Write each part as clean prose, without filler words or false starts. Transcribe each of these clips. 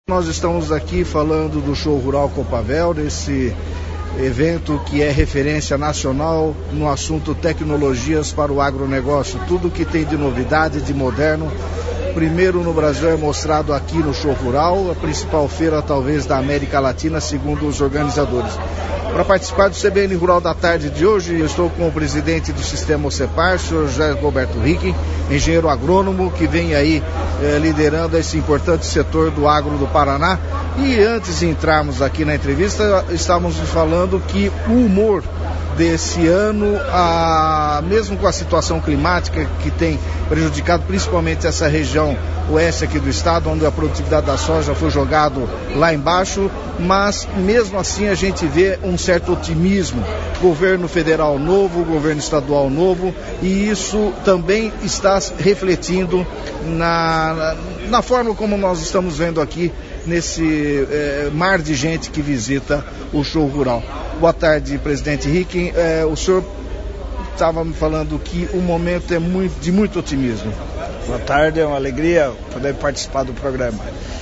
Nós estamos aqui falando do Show Rural Copavel, desse evento que é referência nacional no assunto tecnologias para o agronegócio. Tudo que tem de novidade, de moderno, primeiro no Brasil é mostrado aqui no Show Rural, a principal feira talvez da América Latina, segundo os organizadores. Para participar do CBN Rural da tarde de hoje, eu estou com o presidente do Sistema OCEPAR, o senhor José Roberto Ricken, engenheiro agrônomo, que vem aí liderando esse importante setor do agro do Paraná. E antes de entrarmos aqui na entrevista, estávamos falando que o humor desse ano, mesmo com a situação climática que tem prejudicado principalmente essa região oeste aqui do estado, onde a produtividade da soja foi jogado lá embaixo, mas mesmo assim a gente vê um certo otimismo, governo federal novo, governo estadual novo, e isso também está refletindo na forma como nós estamos vendo aqui nesse mar de gente que visita o Show Rural. Boa tarde, presidente Ricken. O senhor estava me falando que o momento é de muito otimismo. Boa tarde, é uma alegria poder participar do programa.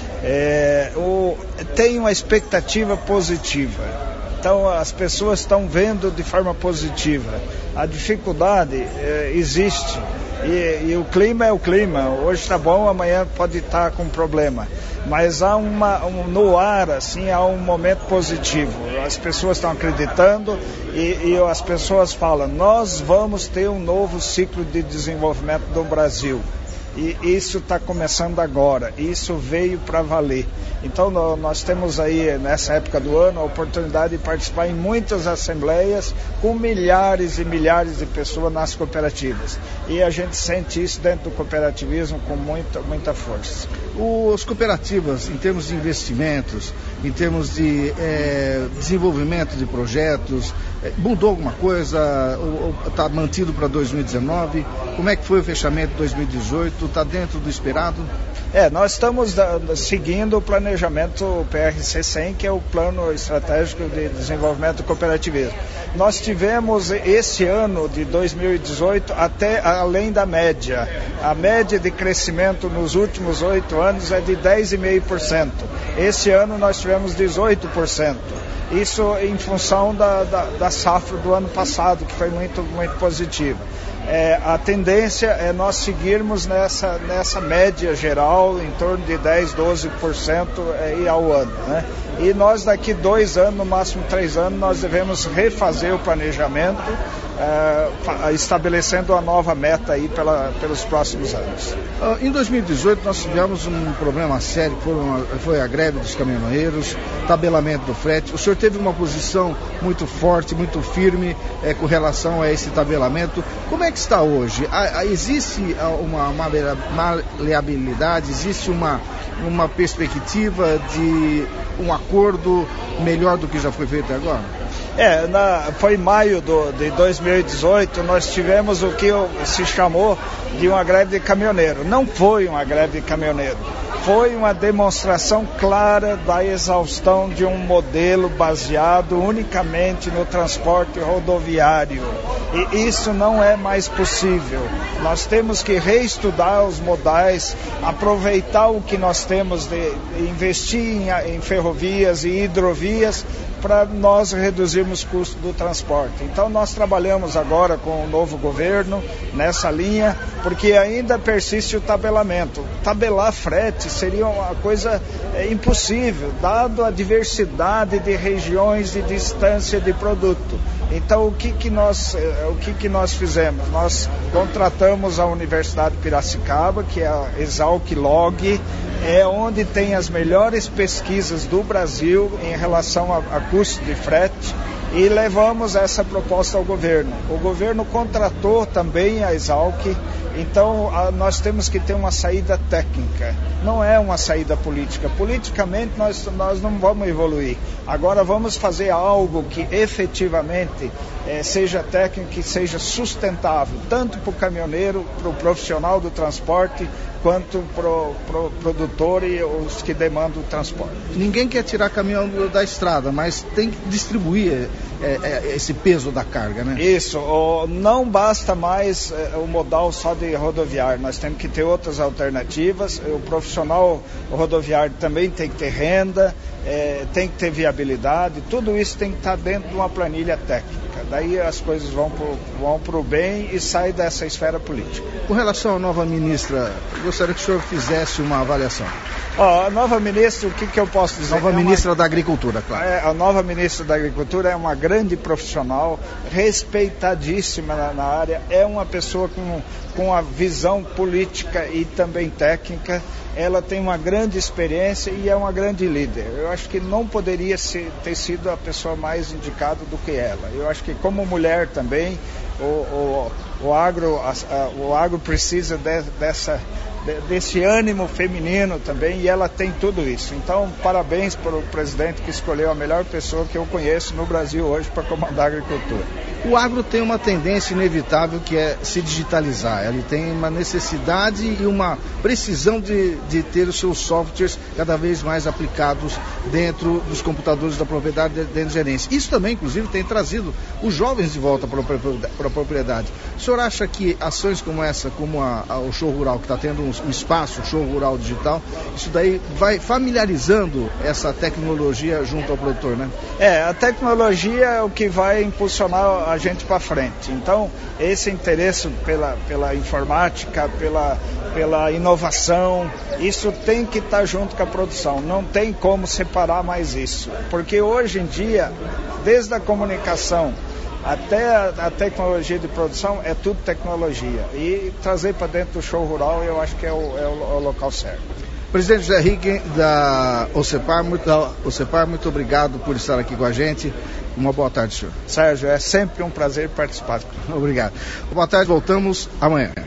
Tem uma expectativa positiva, então as pessoas estão vendo de forma positiva. A dificuldade existe e o clima é o clima, hoje está bom, amanhã pode estar com problema, mas há no ar assim, há um momento positivo, as pessoas estão acreditando e as pessoas falam, nós vamos ter um novo ciclo de desenvolvimento do Brasil. E isso está começando agora, isso veio para valer. Então nós temos aí, nessa época do ano, a oportunidade de participar em muitas assembleias com milhares e milhares de pessoas nas cooperativas. E a gente sente isso dentro do cooperativismo com muita força. As cooperativas, em termos de investimentos, em termos de desenvolvimento de projetos, mudou alguma coisa? Está mantido para 2019? Como é que foi o fechamento de 2018? Está dentro do esperado? Nós estamos seguindo o planejamento PRC-100, que é o Plano Estratégico de Desenvolvimento do Cooperativismo. Nós tivemos esse ano de 2018 até além da média. A média de crescimento nos últimos 8 anos é de 10,5%. Esse ano nós tivemos 18%. Isso em função da safra do ano passado, que foi muito positiva. A tendência é nós seguirmos nessa média geral, em torno de 10, 12% ao ano, né? E nós daqui 2 anos, no máximo 3 anos, nós devemos refazer o planejamento, estabelecendo uma nova meta aí pelos próximos anos. Em 2018 nós tivemos um problema sério, que foi a greve dos caminhoneiros, tabelamento do frete. O senhor teve uma posição muito forte, muito firme com relação a esse tabelamento. Como é que está hoje? Existe uma maleabilidade, existe uma perspectiva de um acordo melhor do que já foi feito agora? Foi em maio de 2018, nós tivemos o que se chamou de uma greve de caminhoneiro. Não foi uma greve de caminhoneiro, foi uma demonstração clara da exaustão de um modelo baseado unicamente no transporte rodoviário. E isso não é mais possível. Nós temos que reestudar os modais, aproveitar o que nós temos de investir em ferrovias e hidrovias para nós reduzirmos o custo do transporte. Então nós trabalhamos agora com o novo governo nessa linha, porque ainda persiste o tabelamento. Tabelar frete seria uma coisa impossível, dado a diversidade de regiões e distância de produto. Então o que nós fizemos? Nós contratamos a Universidade de Piracicaba, que é a Exalc-Log, onde tem as melhores pesquisas do Brasil em relação a custo de frete, e levamos essa proposta ao governo. O governo contratou também a Exalc, então nós temos que ter uma saída técnica, não é uma saída política. Politicamente nós não vamos evoluir. Agora vamos fazer algo que efetivamente seja técnico e seja sustentável, tanto para o caminhoneiro, para o profissional do transporte, quanto para o produtor e os que demandam o transporte. Ninguém quer tirar caminhão da estrada, mas tem que distribuir esse peso da carga, né? Isso, não basta mais o modal só de rodoviário, nós temos que ter outras alternativas, o profissional rodoviário também tem que ter renda, tem que ter viabilidade, tudo isso tem que estar dentro de uma planilha técnica, daí as coisas vão para o bem e saem dessa esfera política. Com relação à nova ministra, gostaria que o senhor fizesse uma avaliação. A nova ministra, o que eu posso dizer? Nova ministra da Agricultura, claro. A nova ministra da Agricultura é uma grande profissional, respeitadíssima na área, é uma pessoa com a visão política e também técnica, ela tem uma grande experiência e é uma grande líder. Eu acho que não poderia ter sido a pessoa mais indicada do que ela. Eu acho que como mulher também, o agro precisa desse ânimo feminino também, e ela tem tudo isso. Então, parabéns para o presidente que escolheu a melhor pessoa que eu conheço no Brasil hoje para comandar a agricultura. O agro tem uma tendência inevitável que é se digitalizar. Ele tem uma necessidade e uma precisão de ter os seus softwares cada vez mais aplicados dentro dos computadores da propriedade, dentro da gerência. Isso também, inclusive, tem trazido os jovens de volta para a propriedade. O senhor acha que ações como essa, como o Show Rural, que está tendo um espaço, o Show Rural Digital, isso daí vai familiarizando essa tecnologia junto ao produtor, né? A tecnologia é o que vai impulsionar a gente para frente. Então, esse interesse pela informática, pela inovação, isso tem que estar junto com a produção. Não tem como separar mais isso. Porque hoje em dia, desde a comunicação até a tecnologia de produção, é tudo tecnologia. E trazer para dentro do Show Rural, eu acho que é o local certo. Presidente José Ricken, da OCEPAR, muito obrigado por estar aqui com a gente. Uma boa tarde, senhor. Sérgio, é sempre um prazer participar. Obrigado. Boa tarde, voltamos amanhã.